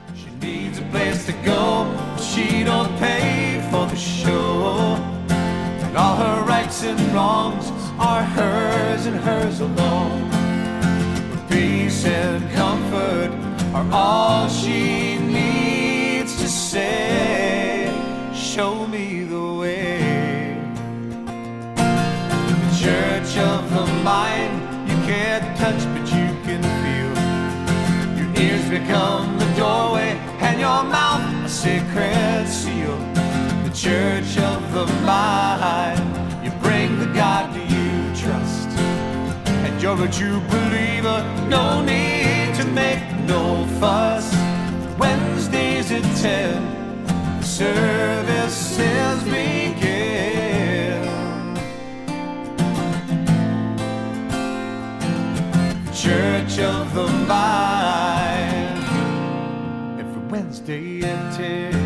She needs a place to go, but she don't pay for the show. And all her rights and wrongs are hers and hers alone. Her peace and comfort are all she needs to say, show me the way. The church of the mind, you can't touch but you can feel. Your ears become the doorway and your mouth a sacred seal. The church of the mind, you bring the God you trust, and you're a true believer, no need to make no fuss. Wednesdays at 10, the services begin. Church of the mind, every Wednesday at 10.